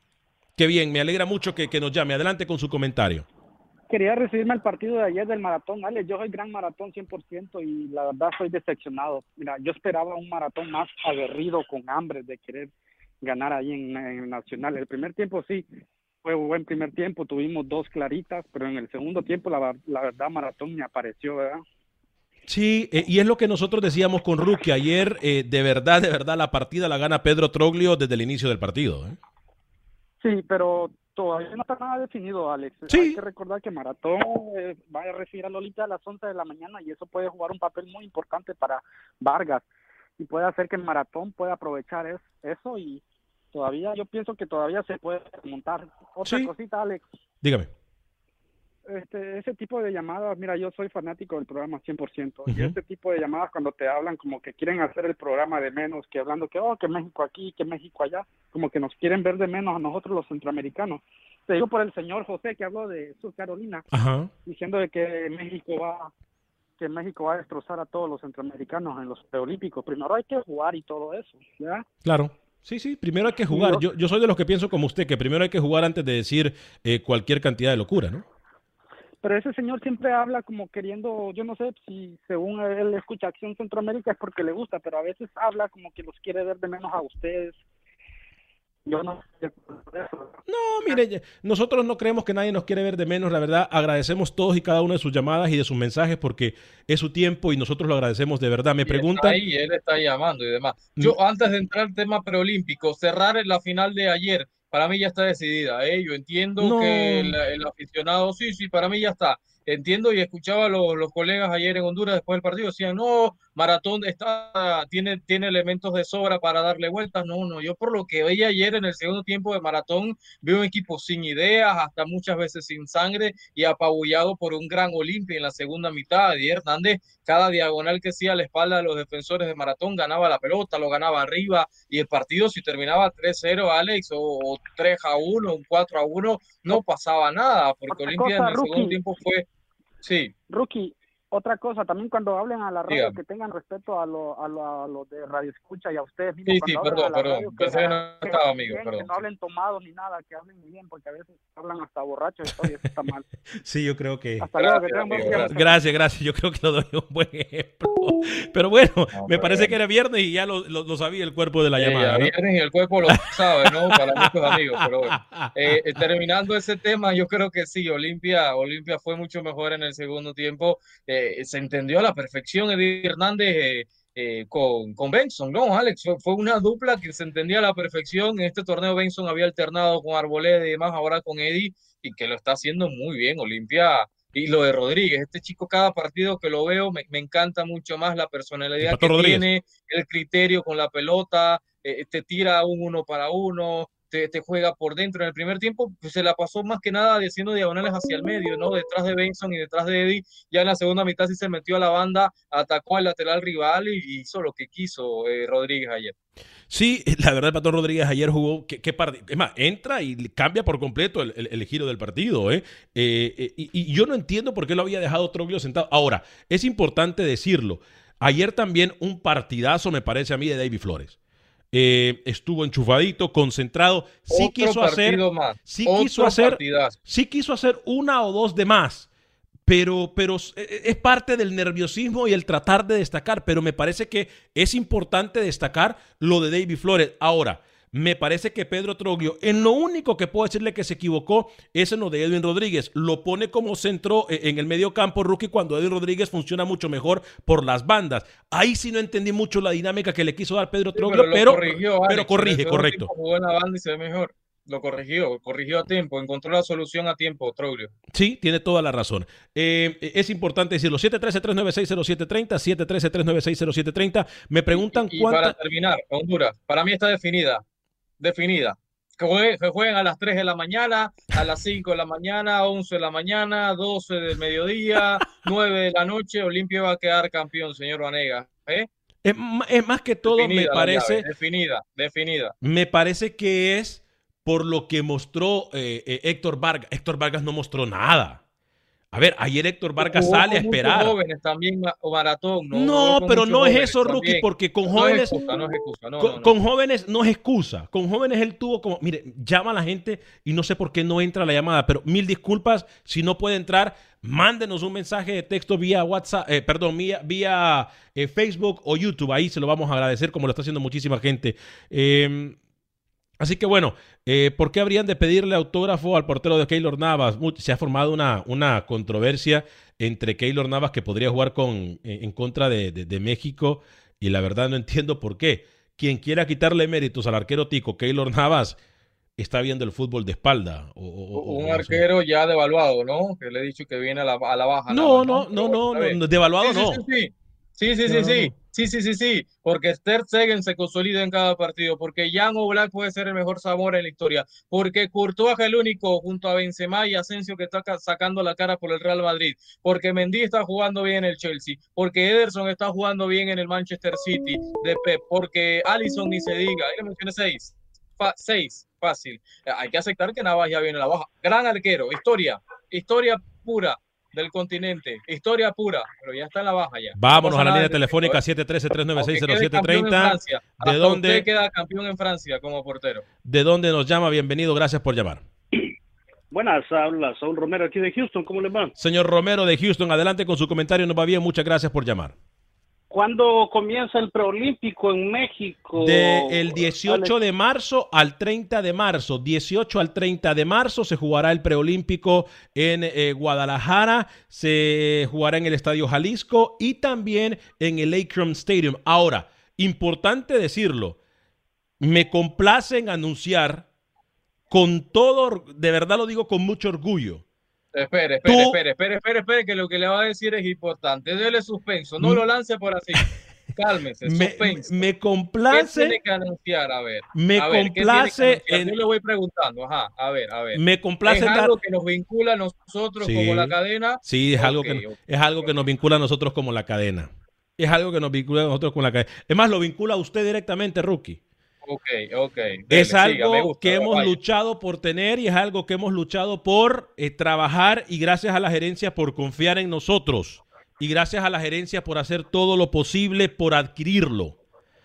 Qué bien, me alegra mucho que, que nos llame, adelante con su comentario. Quería recibirme el partido de ayer del maratón. Ale, yo soy gran maratón cien por ciento y la verdad soy decepcionado. Mira, yo esperaba un maratón más aguerrido, con hambre de querer ganar ahí en, en el Nacional. El primer tiempo sí, fue un buen primer tiempo, tuvimos dos claritas, pero en el segundo tiempo la, la verdad maratón me apareció, ¿verdad? Sí, eh, y es lo que nosotros decíamos con Rookie ayer, eh, de verdad, de verdad la partida la gana Pedro Troglio desde el inicio del partido, ¿eh? Sí, pero todavía no está nada definido, Alex. Sí. Hay que recordar que Maratón eh, va a recibir a Lolita a las once de la mañana y eso puede jugar un papel muy importante para Vargas y puede hacer que el Maratón pueda aprovechar es, eso y todavía, yo pienso que todavía se puede montar. Otra sí. cosita, Alex. Dígame. Este, ese tipo de llamadas, mira, yo soy fanático del programa cien por ciento, uh-huh. y este tipo de llamadas cuando te hablan como que quieren hacer el programa de menos, que hablando que, oh, que México aquí, que México allá, como que nos quieren ver de menos a nosotros los centroamericanos, te digo por el señor José que habló de Sur Carolina, Ajá. diciendo de que México va que México va a destrozar a todos los centroamericanos en los preolímpicos. Primero hay que jugar y todo eso, ¿ya? Claro. Sí, sí, primero hay que jugar. Yo, yo soy de los que pienso como usted, que primero hay que jugar antes de decir eh, cualquier cantidad de locura, ¿no? Pero ese señor siempre habla como queriendo, yo no sé si según él escucha Acción Centroamérica es porque le gusta, pero a veces habla como que los quiere ver de menos a ustedes. Yo no sé por eso. No, mire, nosotros no creemos que nadie nos quiere ver de menos, la verdad, agradecemos todos y cada una de sus llamadas y de sus mensajes porque es su tiempo y nosotros lo agradecemos de verdad. Me Y preguntan... está ahí, él está llamando y demás. Yo, antes de entrar al tema preolímpico, cerrar en la final de ayer, para mí ya está decidida, ¿eh? Yo entiendo No. que el, el aficionado, sí, sí, para mí ya está. Entiendo y escuchaba a los, los colegas ayer en Honduras después del partido, decían, no, Maratón está, tiene, tiene elementos de sobra para darle vueltas. No, no, yo por lo que veía ayer en el segundo tiempo de Maratón, veo un equipo sin ideas, hasta muchas veces sin sangre y apabullado por un gran Olimpia en la segunda mitad. Y Hernández, cada diagonal que hacía a la espalda de los defensores de Maratón, ganaba la pelota, lo ganaba arriba, y el partido si terminaba tres cero, Alex, o, o tres a uno, un cuatro a uno, no pasaba nada, porque Otra Olimpia cosa, en el segundo Rookie. tiempo fue, sí, Rookie, otra cosa, también cuando hablen a la radio, Dígame. que tengan respeto a los a lo, a lo de Radio Escucha y a ustedes mismos. sí, Cuando sí, hablen perdón, a la perdón, radio, que, pensé que no que estaba, hablen amigo, bien, perdón. que no hablen tomados ni nada, que hablen bien, porque a veces hablan hasta borrachos y todo, y eso está mal. Sí, yo creo que... Hasta luego, que Gracias, tengan buen amigo, día. gracias. Gracias, gracias. Yo creo que lo doy un buen ejemplo. Pero bueno, No, me pero parece bueno. que era viernes y ya lo, lo, lo sabía el cuerpo de la Eh, llamada, ya ¿no? viernes y el cuerpo lo sabe, ¿no? Para muchos amigos, pero bueno. Eh, eh, terminando ese tema, yo creo que sí, Olimpia, Olimpia fue mucho mejor en el segundo tiempo. Eh, se entendió a la perfección Eddie Hernández eh, eh, con, con Benson, ¿no, Alex? Fue, fue una dupla que se entendía a la perfección. En este torneo Benson había alternado con Arboleda y demás, ahora con Eddie, y que lo está haciendo muy bien, Olimpia. Y lo de Rodríguez, este chico cada partido que lo veo me, me encanta mucho más la El personalidad Pato que Rodríguez. tiene, el criterio con la pelota, eh, te tira un uno para uno, te, te juega por dentro. En el primer tiempo pues, se la pasó más que nada haciendo diagonales hacia el medio, ¿no? Detrás de Benson y detrás de Eddie. Ya en la segunda mitad sí se metió a la banda, atacó al lateral rival y, y hizo lo que quiso eh, Rodríguez ayer. Sí, la verdad, el Pato Rodríguez ayer jugó, ¿qué, qué partido? Es más, entra y cambia por completo el, el, el giro del partido, ¿eh? Eh, eh, y, y yo no entiendo por qué lo había dejado Troglio sentado. Ahora, es importante decirlo, ayer también un partidazo me parece a mí de David Flores. Eh, estuvo enchufadito, concentrado, sí Otro quiso hacer, partido más, sí otro quiso hacer, partidazo. sí quiso hacer una o dos de más. Pero, pero es parte del nerviosismo y el tratar de destacar, pero me parece que es importante destacar lo de David Flores. Ahora, me parece que Pedro Troglio, en lo único que puedo decirle que se equivocó es en lo de Edwin Rodríguez. Lo pone como centro en el medio campo, Rookie, cuando Edwin Rodríguez funciona mucho mejor por las bandas. Ahí sí no entendí mucho la dinámica que le quiso dar Pedro Sí, Troglio, pero, pero, lo corrigió, Alex. pero corrige, En el segundo correcto. tiempo jugó en la banda y se ve mejor. Lo corrigió, corrigió a tiempo, encontró la solución a tiempo, Troglio. Sí, tiene toda la razón. Eh, es importante decirlo. siete uno tres, tres nueve seis, cero siete tres cero, siete uno tres, tres nueve seis, cero siete tres cero. Me preguntan Y, y cuánta... para terminar, Honduras, para mí está definida, definida. Que jueguen, que jueguen a las tres de la mañana, a las cinco de la mañana, once de la mañana, doce del mediodía, nueve de la noche, Olimpia va a quedar campeón, señor Vanegas. ¿Eh? Es, es más que todo, Definida me la parece... llave, definida, definida. Me parece que es por lo que mostró eh, eh, Héctor Vargas. Héctor Vargas no mostró nada. A ver, ayer Héctor Vargas Jugó sale a con muchos esperar. jóvenes también, o Maratón, ¿no? No, Jugó con pero muchos no es jóvenes eso, Rookie, también. porque con No jóvenes... es excusa, no es excusa, no, con, no, no. con jóvenes no es excusa. Con jóvenes él tuvo como... Mire, llama a la gente y no sé por qué no entra la llamada, pero mil disculpas. Si no puede entrar, mándenos un mensaje de texto vía WhatsApp, eh, perdón, vía, vía eh, Facebook o YouTube. Ahí se lo vamos a agradecer, como lo está haciendo muchísima gente. Eh... Así que bueno, eh, ¿por qué habrían de pedirle autógrafo al portero de Keylor Navas? Se ha formado una, una controversia entre Keylor Navas, que podría jugar con, en contra de, de, de México, y la verdad no entiendo por qué. Quien quiera quitarle méritos al arquero tico Keylor Navas está viendo el fútbol de espalda. O, o, un o, arquero sé. Ya devaluado, ¿no? Que le he dicho que viene a la, a la baja. No, Navas, no, no, no, no, no, devaluado sí, no. Sí, sí, sí. Sí, sí, sí, no, sí, no. sí, sí, sí, sí, porque Ter Stegen se consolida en cada partido, porque Jan Oblak puede ser el mejor Zamora en la historia, porque Courtois es el único junto a Benzema y Asensio que está sacando la cara por el Real Madrid, porque Mendy está jugando bien en el Chelsea, porque Ederson está jugando bien en el Manchester City de Pep, porque Alisson ni se diga, ahí le mencioné seis, Fa seis, fácil. Hay que aceptar que Navas ya viene a la baja. Gran arquero, historia, historia pura del continente, historia pura, pero ya está en la baja ya. Vámonos no a la línea de telefónica siete uno tres, tres nueve seis, cero siete tres cero. ¿De dónde usted queda campeón en Francia como portero? ¿De dónde nos llama? Bienvenido, gracias por llamar. Buenas, habla Saúl Romero aquí de Houston, ¿cómo le va? Señor Romero de Houston, adelante con su comentario, nos va bien, muchas gracias por llamar. ¿Cuándo comienza el preolímpico en México? Del dieciocho de marzo al treinta de marzo. dieciocho al treinta de marzo se jugará el preolímpico en eh, Guadalajara. Se jugará en el Estadio Jalisco y también en el Akron Stadium. Ahora, importante decirlo, me complace en anunciar con todo, de verdad lo digo con mucho orgullo. Espere, espere, espere, espere, espere, espere, que lo que le va a decir es importante. Dele suspenso, no lo lance por así. Cálmese, suspenso. Me, me complace. ¿Qué tiene que anunciar? A ver. Me a ver, complace. En, Yo le voy preguntando, ajá, a ver, a ver. Me complace. ¿Es algo que nos vincula a nosotros sí, como la cadena? Sí, es okay, algo, que, okay, es algo okay. que nos vincula a nosotros como la cadena. Es algo que nos vincula a nosotros con la cadena. Es más, lo vincula a usted directamente, Rookie. Ok, ok. Dele, es algo siga, me gusta, que hemos vaya. luchado por tener y es algo que hemos luchado por eh, trabajar y gracias a la gerencia por confiar en nosotros y gracias a la gerencia por hacer todo lo posible por adquirirlo.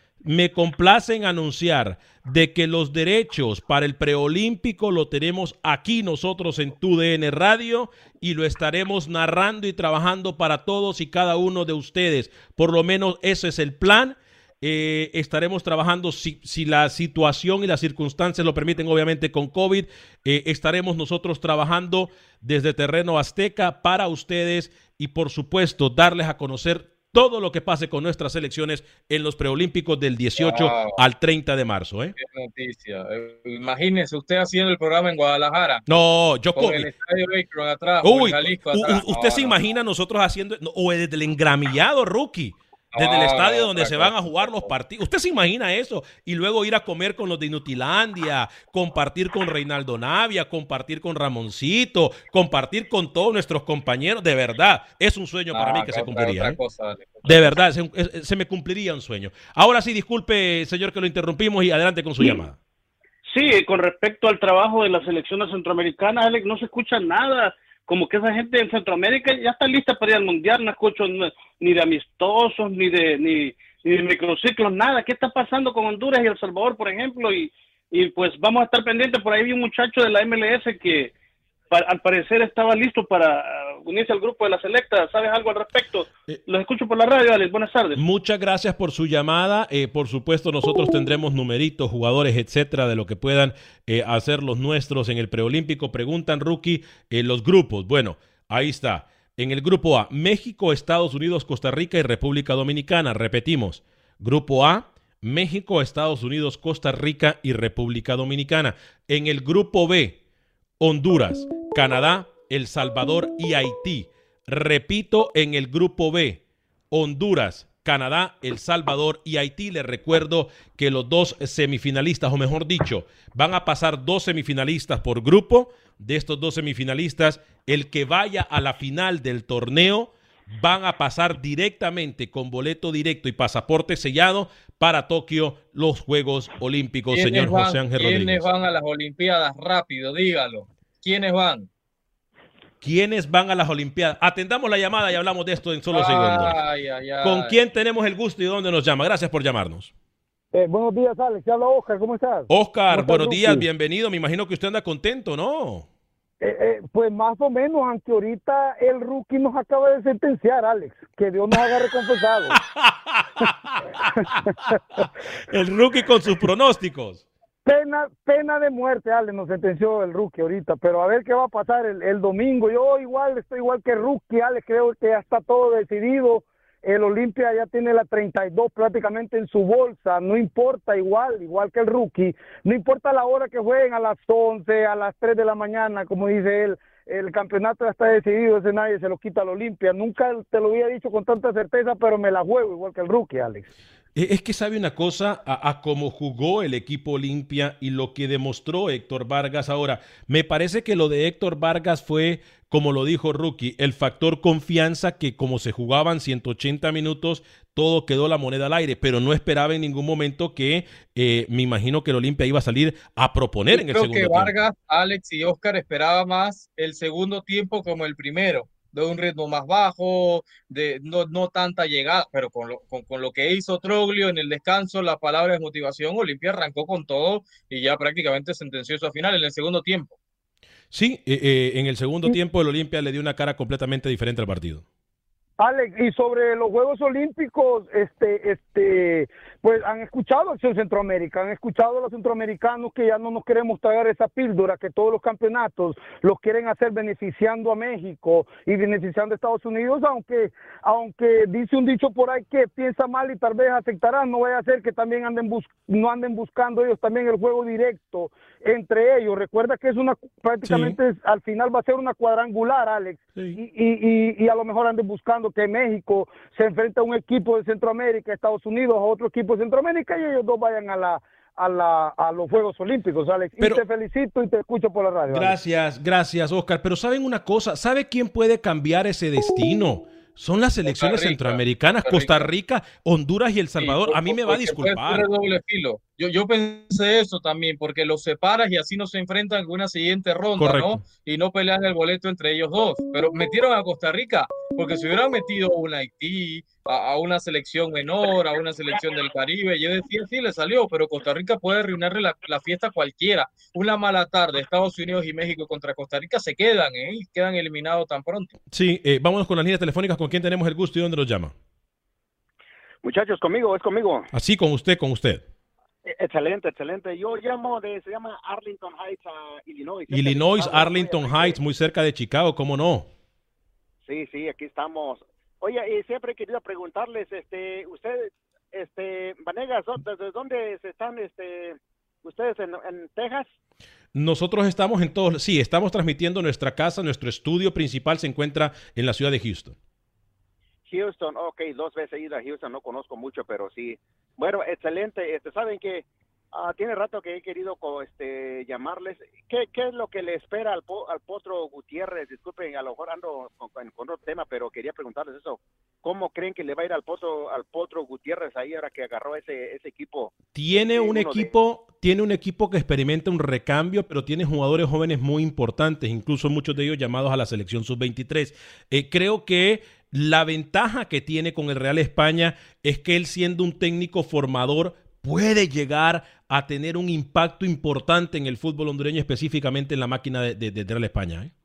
Me complace en anunciar de que los derechos para el preolímpico lo tenemos aquí nosotros en T U D N Radio y lo estaremos narrando y trabajando para todos y cada uno de ustedes. Por lo menos ese es el plan. Eh, estaremos trabajando si, si la situación y las circunstancias lo permiten, obviamente con COVID, eh, estaremos nosotros trabajando desde Terreno Azteca para ustedes y por supuesto darles a conocer todo lo que pase con nuestras selecciones en los preolímpicos del dieciocho wow. al treinta de marzo. ¿eh? Qué noticia. Eh, imagínese usted haciendo el programa en Guadalajara. No, yo con con el estadio Akron atrás, Uy, Jalisco atrás. Usted no, se no, imagina no. nosotros haciendo, o desde el engramillado, Rookie. Desde el estadio donde se van a jugar los partidos. ¿Usted se imagina eso? Y luego ir a comer con los de Inutilandia, compartir con Reinaldo Navia, compartir con Ramoncito, compartir con todos nuestros compañeros. De verdad, es un sueño para ah, mí que se otra, cumpliría. otra ¿eh? cosa, de verdad, se, se me cumpliría un sueño. Ahora sí, disculpe, señor, que lo interrumpimos y adelante con su sí. llamada. Sí, con respecto al trabajo de las selecciones centroamericanas, Alex, no se escucha nada. Como que esa gente en Centroamérica ya está lista para ir al Mundial, no escucho ni de amistosos, ni de ni, ni de microciclos, nada. ¿Qué está pasando con Honduras y El Salvador, por ejemplo? Y, y pues vamos a estar pendientes. Por ahí vi un muchacho de la M L S que para, al parecer estaba listo para unirse al grupo de la selecta. ¿Sabes algo al respecto? Eh, Los escucho por la radio, Alex. Buenas tardes. Muchas gracias por su llamada. Eh, por supuesto, nosotros tendremos numeritos, jugadores, etcétera, de lo que puedan eh, hacer los nuestros en el preolímpico. Preguntan, Rookie, eh, los grupos. Bueno, ahí está. En el grupo A, México, Estados Unidos, Costa Rica y República Dominicana. Repetimos. Grupo A, México, Estados Unidos, Costa Rica y República Dominicana. En el grupo B, Honduras, Canadá, El Salvador y Haití. Repito, en el grupo B, Honduras, Canadá, El Salvador y Haití. Les recuerdo que los dos semifinalistas, o mejor dicho, van a pasar dos semifinalistas por grupo. De estos dos semifinalistas, el que vaya a la final del torneo van a pasar directamente con boleto directo y pasaporte sellado para Tokio, los Juegos Olímpicos, señor van, José Ángel ¿quiénes Rodríguez. ¿Quiénes van a las Olimpiadas? Rápido, dígalo. ¿Quiénes van? ¿Quiénes van a las Olimpiadas? Atendamos la llamada y hablamos de esto en solo ay, segundos. Ay, ay. ¿Con quién tenemos el gusto y dónde nos llama? Gracias por llamarnos. Eh, buenos días, Alex. Te habla Oscar. ¿Cómo estás? Oscar, ¿Cómo buenos estás, días, Lucy? bienvenido. Me imagino que usted anda contento, ¿no? Eh, eh, pues más o menos, aunque ahorita el Rookie nos acaba de sentenciar, Alex. Que Dios nos haga recompensado. El Rookie con sus pronósticos. Pena, pena de muerte, Alex, nos sentenció el Rookie ahorita, pero a ver qué va a pasar el, el domingo. Yo igual estoy igual que el Rookie, Alex, creo que ya está todo decidido. El Olimpia ya tiene la treinta y dos prácticamente en su bolsa, no importa, igual, igual que el Rookie, no importa la hora que jueguen, a las once, a las tres de la mañana, como dice él, el campeonato ya está decidido, ese nadie se lo quita al Olimpia. Nunca te lo había dicho con tanta certeza, pero me la juego igual que el Rookie, Alex. Es que sabe una cosa, a, a cómo jugó el equipo Olimpia y lo que demostró Héctor Vargas ahora. Me parece que lo de Héctor Vargas fue como lo dijo Rookie, el factor confianza, que como se jugaban ciento ochenta minutos, todo quedó la moneda al aire, pero no esperaba en ningún momento que, eh, me imagino que el Olimpia iba a salir a proponer Yo en el creo segundo que tiempo. Vargas, Alex y Oscar esperaba más el segundo tiempo como el primero, de un ritmo más bajo, de no, no tanta llegada, pero con lo, con, con lo que hizo Troglio en el descanso, las palabras de motivación, Olimpia arrancó con todo y ya prácticamente sentenció eso al final en el segundo tiempo. Sí, eh, eh, en el segundo tiempo el Olimpia le dio una cara completamente diferente al partido. Alex, y sobre los Juegos Olímpicos, este, este, pues han escuchado Acción Centroamérica, han escuchado a los centroamericanos que ya no nos queremos tragar esa píldora, que todos los campeonatos los quieren hacer beneficiando a México y beneficiando a Estados Unidos, aunque, aunque dice un dicho por ahí que piensa mal y tal vez aceptarán, no vaya a ser que también anden bus no anden buscando ellos también el juego directo entre ellos. Recuerda que es una, prácticamente sí. Al final va a ser una cuadrangular, Alex, sí. y, y, y, y a lo mejor anden buscando que México se enfrenta a un equipo de Centroamérica, Estados Unidos a otro equipo de Centroamérica y ellos dos vayan a la a la a los Juegos Olímpicos, Alex. Pero, y te felicito y te escucho por la radio. Gracias, Alex. Gracias, Oscar. Pero ¿saben una cosa? ¿Sabe quién puede cambiar ese destino? Son las selecciones Costa Rica, centroamericanas, Costa Rica, Honduras y El Salvador. Sí, a mí me va a disculpar. Doble filo. Yo, yo pensé eso también, porque los separas y así no se enfrentan en una siguiente ronda, correcto, ¿no? Y no pelean el boleto entre ellos dos. Pero metieron a Costa Rica, porque si hubieran metido un Haití, a, a una selección menor, a una selección del Caribe, yo decía, sí, le salió, pero Costa Rica puede arruinarle la, la fiesta a cualquiera. Una mala tarde, Estados Unidos y México contra Costa Rica se quedan, ¿eh? Y quedan eliminados tan pronto. Sí, eh, vámonos con las líneas telefónicas. ¿Con quién tenemos el gusto y dónde nos llama? Muchachos, conmigo, es conmigo. Así, con usted, con usted. Excelente, excelente. Yo llamo de, se llama Arlington Heights, uh, Illinois. Illinois, Arlington Heights, muy cerca de Chicago, ¿cómo no? Sí, sí, aquí estamos. Oye, y siempre he querido preguntarles, este, ustedes, este, Vanegas, ¿desde dónde se están, este, ustedes en, en Texas? Nosotros estamos en todos, sí, estamos transmitiendo nuestra casa, nuestro estudio principal se encuentra en la ciudad de Houston. Houston, ok, dos veces he ido a Houston, no conozco mucho, pero sí. Bueno, excelente. Este, saben que uh, tiene rato que he querido este, llamarles. ¿Qué, ¿Qué es lo que le espera al, al Potro Gutiérrez? Disculpen, a lo mejor ando con, con, con otro tema, pero quería preguntarles eso. ¿Cómo creen que le va a ir al Potro, al Potro Gutiérrez ahí ahora que agarró ese, ese equipo? Tiene este, un equipo, de... tiene un equipo que experimenta un recambio, pero tiene jugadores jóvenes muy importantes, incluso muchos de ellos llamados a la selección sub veintitrés. Eh, creo que la ventaja que tiene con el Real España es que él, siendo un técnico formador, puede llegar a tener un impacto importante en el fútbol hondureño, específicamente en la máquina de, de, de Real España, ¿eh?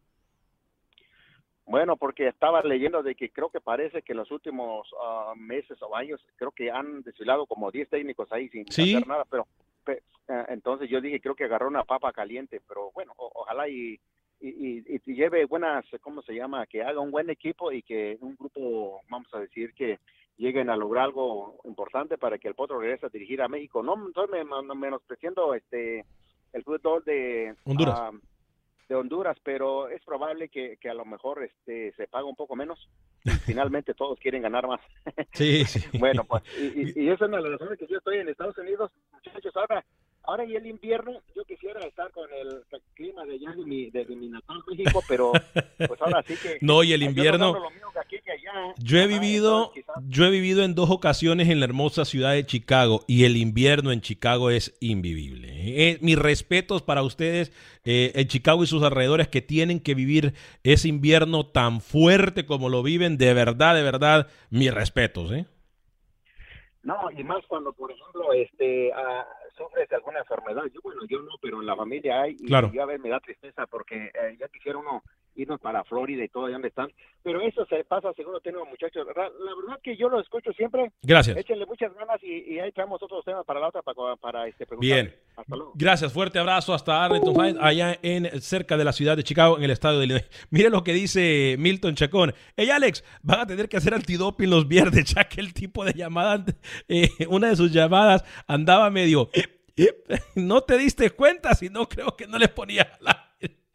Bueno, porque estaba leyendo de que creo que parece que en los últimos uh, meses o años creo que han desfilado como diez técnicos ahí sin ¿sí? hacer nada, pero pe, uh, entonces yo dije, creo que agarró una papa caliente, pero bueno, o, ojalá y Y, y, y lleve buenas, ¿cómo se llama? Que haga un buen equipo y que un grupo, vamos a decir, que lleguen a lograr algo importante para que el Potro regrese a dirigir a México. No estoy menospreciando este, el fútbol de Honduras. Uh, de Honduras, pero es probable que, que a lo mejor este, se paga un poco menos y finalmente todos quieren ganar más. Sí, sí. Bueno, pues, y, y, y esa es una de las razones que yo estoy en Estados Unidos, muchachos. Ahora, ahora y el invierno, yo quisiera estar con el clima de allá de mi, de, de mi natal México, pero pues ahora sí que... No, y el invierno... Yo, no lo aquí, que allá, yo he vivido, entonces, yo he vivido en dos ocasiones en la hermosa ciudad de Chicago y el invierno en Chicago es invivible. Eh, mis respetos para ustedes eh, en Chicago y sus alrededores que tienen que vivir ese invierno tan fuerte como lo viven. De verdad, de verdad, mis respetos, ¿eh? No, y más cuando, por ejemplo, este, uh, sufres de alguna enfermedad. Yo, bueno, yo no, pero en la familia hay. Y, claro. y a ver, me da tristeza porque eh, ya quisiera uno irnos para Florida y todo, allá donde están. Pero eso se pasa, seguro tenemos muchachos. La, la verdad que yo lo escucho siempre. Gracias. Échenle muchas ganas y, y ahí traemos otros temas para la otra, para, para este, preguntar. Bien. Hasta luego. Gracias, fuerte abrazo hasta Arlington Heights, allá en cerca de la ciudad de Chicago, en el estado de Illinois. Mire lo que dice Milton Chacón. Hey, Alex, van a tener que hacer antidoping los viernes, ya que el tipo de llamada, eh, una de sus llamadas andaba medio... No te diste cuenta, si no creo que no les ponía la...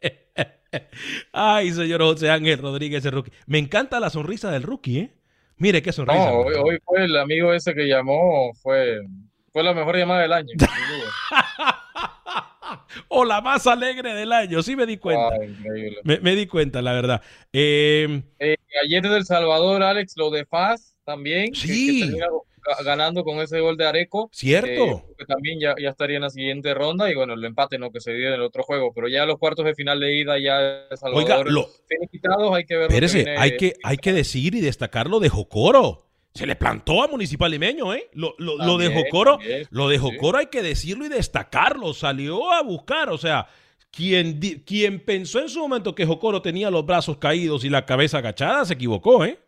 Ay, señor José Ángel Rodríguez, el rookie. Me encanta la sonrisa del rookie, ¿eh? Mire qué sonrisa. No, hoy, hoy fue el amigo ese que llamó, fue, fue la mejor llamada del año. o la más alegre del año. Sí me di cuenta. Ay, increíble. Me, me di cuenta, la verdad. Eh, eh, ayer de El Salvador, Alex, lo de Faz también. Sí. Que, que termina ganando con ese gol de Areco. Cierto. Eh, que también ya, ya estaría en la siguiente ronda. Y bueno, el empate no que se dio en el otro juego. Pero ya los cuartos de final de ida, ya El Salvador. Oiga, lo... finiquitados, hay que ver. Espérese, lo que viene... hay, que, hay que decir y destacar lo de Jocoro. Se le plantó a Municipal Limeño, ¿eh? Lo, lo, también, lo de Jocoro, también, lo de Jocoro sí. Hay que decirlo y destacarlo. Salió a buscar, o sea, quien, quien pensó en su momento que Jocoro tenía los brazos caídos y la cabeza agachada, se equivocó, ¿eh?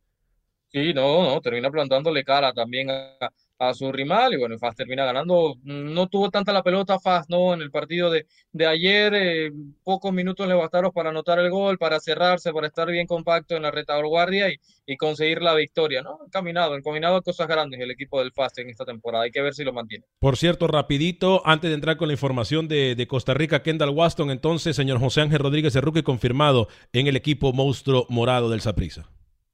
Sí, no, no, termina plantándole cara también a, a su rival y bueno, Faz termina ganando. No tuvo tanta la pelota Faz, ¿no? En el partido de, de ayer, eh, pocos minutos le bastaron para anotar el gol, para cerrarse, para estar bien compacto en la retaguardia y, y conseguir la victoria, ¿no? Encaminado, encaminado a cosas grandes el equipo del Faz en esta temporada. Hay que ver si lo mantiene. Por cierto, rapidito, antes de entrar con la información de, de Costa Rica, Kendall Waston, entonces, señor José Ángel Rodríguez el Rookie confirmado en el equipo monstruo morado del Saprissa.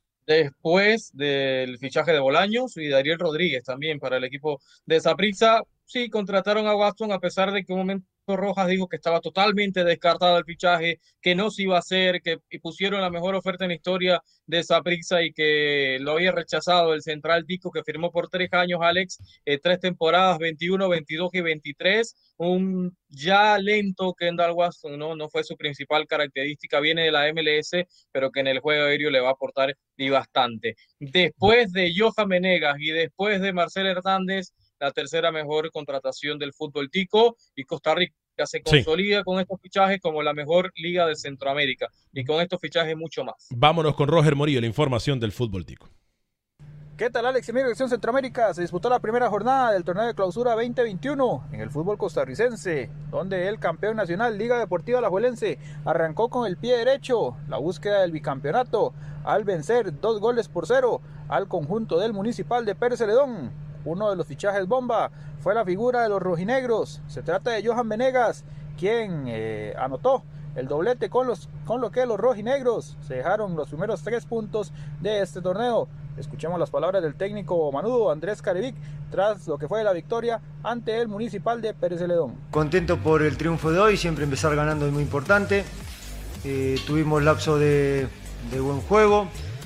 Después del fichaje de Bolaños y Dariel Rodríguez también para el equipo de Saprissa, sí, contrataron a Waston a pesar de que un momento Rojas dijo que estaba totalmente descartado el fichaje, que no se iba a hacer, que pusieron la mejor oferta en la historia de Saprissa y que lo había rechazado el central Tico, que firmó por tres años, Alex, eh, tres temporadas, veintiuno, veintidós y veintitrés, un ya lento Kendall Waston, ¿no? No fue su principal característica, viene de la M L S, pero que en el juego aéreo le va a aportar y bastante. Después de Johan Menegas y después de Marcel Hernández, la tercera mejor contratación del fútbol tico y Costa Rica se consolida sí. con estos fichajes como la mejor liga de Centroamérica y con estos fichajes mucho más. Vámonos con Roger Morillo, la información del fútbol tico. ¿Qué tal, Alex? En mi dirección Centroamérica se disputó la primera jornada del torneo de clausura veinte veintiuno en el fútbol costarricense, donde el campeón nacional Liga Deportiva Alajuelense arrancó con el pie derecho la búsqueda del bicampeonato al vencer dos goles por cero al conjunto del Municipal de Pérez Celedón. Uno de los fichajes bomba fue la figura de los rojinegros. Se trata de Johan Menegas, quien eh, anotó el doblete con, los, con lo que los rojinegros se dejaron los primeros tres puntos de este torneo. Escuchemos las palabras del técnico manudo Andrés Carevic tras lo que fue la victoria ante el Municipal de Pérez Celedón. Contento por el triunfo de hoy, siempre empezar ganando es muy importante. Eh, tuvimos lapso de, de buen juego.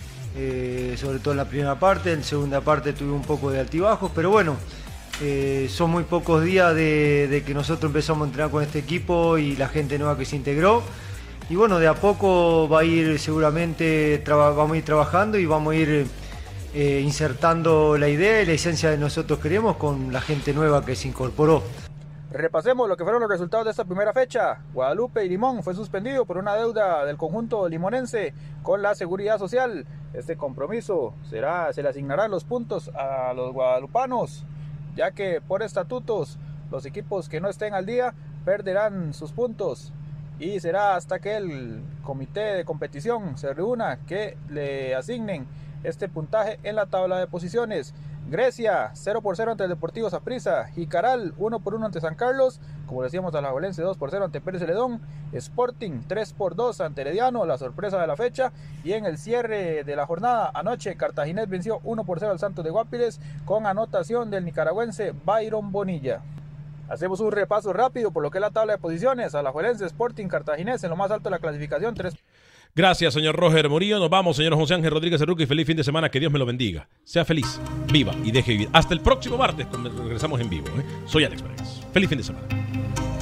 Eh, sobre todo en la primera parte, en la segunda parte tuve un poco de altibajos, pero bueno, eh, son muy pocos días de, de que nosotros empezamos a entrenar con este equipo y la gente nueva que se integró, y bueno, de a poco va a ir seguramente, vamos a ir trabajando y vamos a ir eh, insertando la idea y la esencia de nosotros queremos con la gente nueva que se incorporó. Repasemos lo que fueron los resultados de esta primera fecha. Guadalupe y Limón fue suspendido por una deuda del conjunto limonense con la Seguridad Social. Este compromiso será, se le asignarán los puntos a los guadalupanos, ya que por estatutos los equipos que no estén al día perderán sus puntos y será hasta que el comité de competición se reúna que le asignen este puntaje en la tabla de posiciones. Grecia, cero por cero ante el Deportivo Saprissa. Jicaral, uno por uno ante San Carlos. Como decíamos, Alajuelense, dos por cero ante Pérez Celedón. Sporting, tres por dos ante Herediano, la sorpresa de la fecha. Y en el cierre de la jornada, anoche, Cartaginés venció uno por cero al Santos de Guapiles con anotación del nicaragüense Byron Bonilla. Hacemos un repaso rápido por lo que es la tabla de posiciones. Alajuelense, Sporting, Cartaginés en lo más alto de la clasificación, tres. Gracias, señor Roger Morillo. Nos vamos, señor José Ángel Rodríguez el Rookie. Feliz fin de semana. Que Dios me lo bendiga. Sea feliz, viva y deje vivir. Hasta el próximo martes, cuando regresamos en vivo. ¿eh? Soy Alex Pérez. Feliz fin de semana.